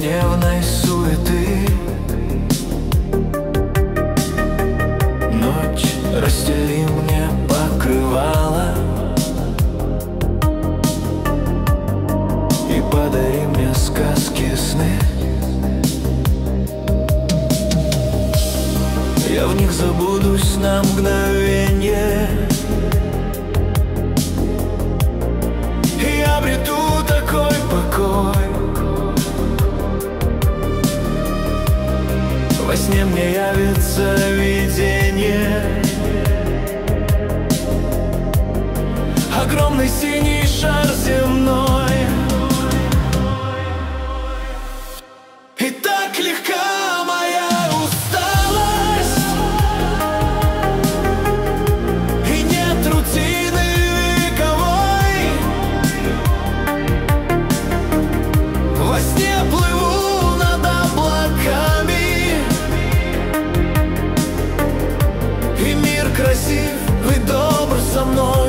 повседневной суеты. Ночь, расстели мне покрывало и подари мне сказки, сны. Я в них забудусь на мгновенье и обрету такой покой. Во сне мне явится видение, огромный синий шар земной. И так легка моя усталость, и нет рутины вековой. Во сне плыву над облаками, и мир красив и добр со мной.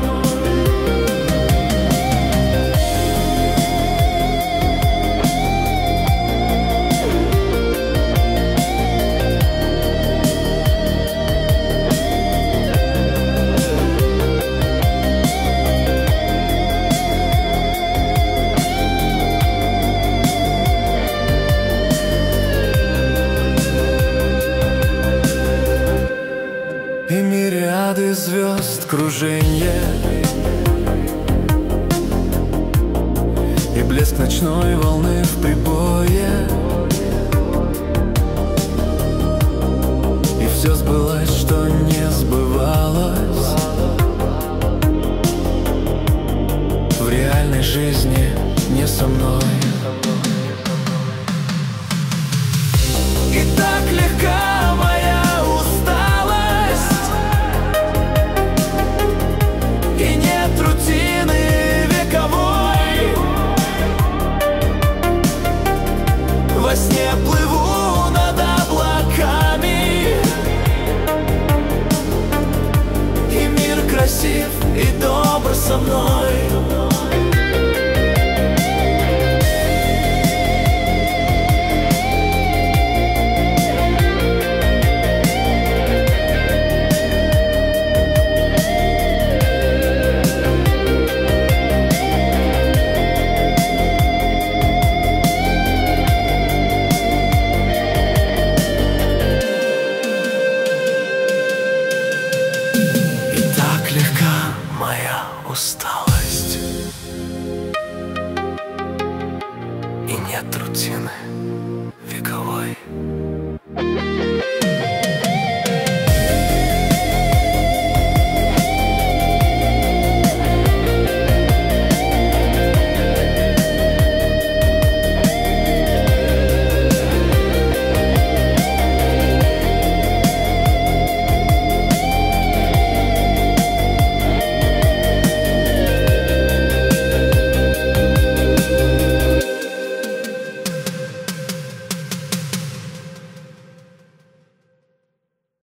И мириады звезд круженье, и блеск ночной волны в прибое. И все сбылось, что не сбывалось в реальной жизни не со мной. И так легка моя усталость, и нет рутины вековой. Во сне плыву над облаками, и мир красив и добр со мной. Моя усталость, и нет рутины.